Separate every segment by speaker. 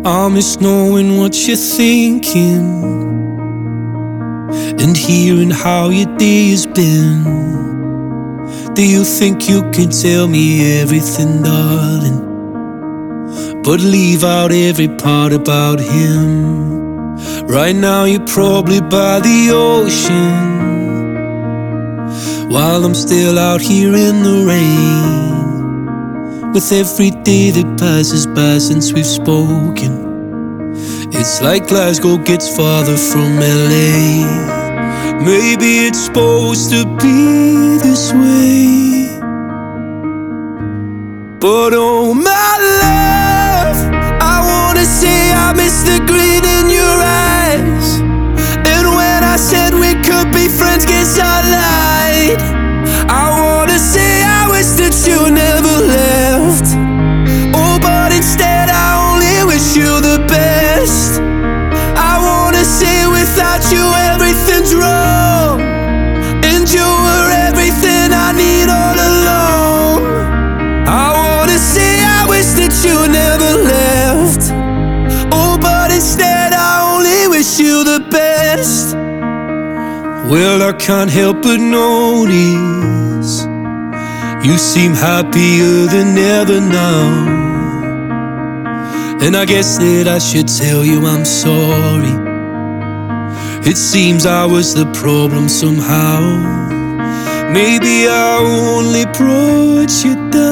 Speaker 1: I miss knowing what you're thinking and hearing how your day has been. Do you think you can tell me everything, darling, but leave out every part about him? Right now you're probably by the ocean, while I'm still out here in the rain. With every day that passes by since we've spoken, it's like Glasgow gets farther from LA. Maybe it's supposed to be this way, but oh my love, I wanna say I miss the grin in your eyes. And when I said we could be friends, guess I lied. I wanna say I wish that you never left. Oh, but instead I only wish you the best. I wanna say without you everything's wrong, and you were everything I need all along. I wanna say I wish that you never left. Oh, but instead I only wish you the best. Well, I can't help but notice you seem happier than ever now, and I guess that I should tell you I'm sorry. It seems I was the problem somehow. Maybe I only brought you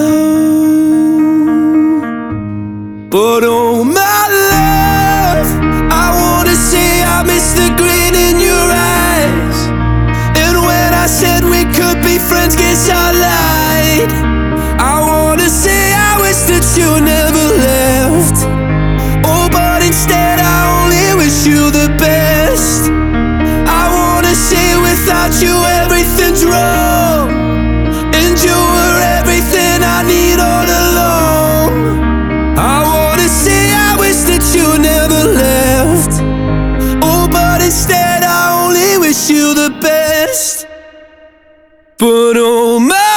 Speaker 1: down, but oh my love, I wanna say I miss the grin in your eyes. And when I said we could be friends, guess I lied. I wanna say I wish that you never left. Oh, but instead I only wish you the best. I wanna say without you everything's wrong, and you were everything I need all along. I wanna say I wish that you never left. Oh, but instead I only wish you the best. But oh my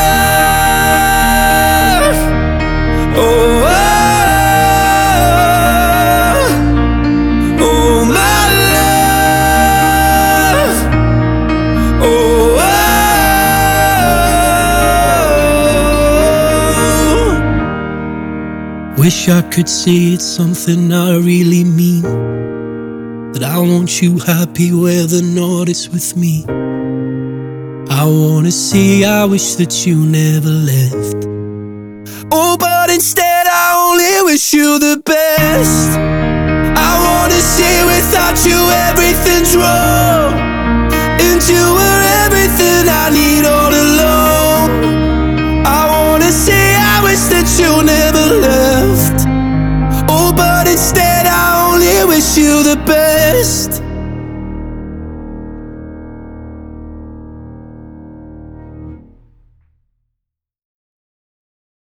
Speaker 1: love, oh, oh my love, oh, wish I could say it's something I really mean, that I want you happy whether or not it's with me. I wanna say I wish that you never left. Oh, but instead I only wish you the best. I wanna say without you everything's wrong, and you were everything I need all along. I wanna say I wish that you never left. Oh, but instead I only wish you the best.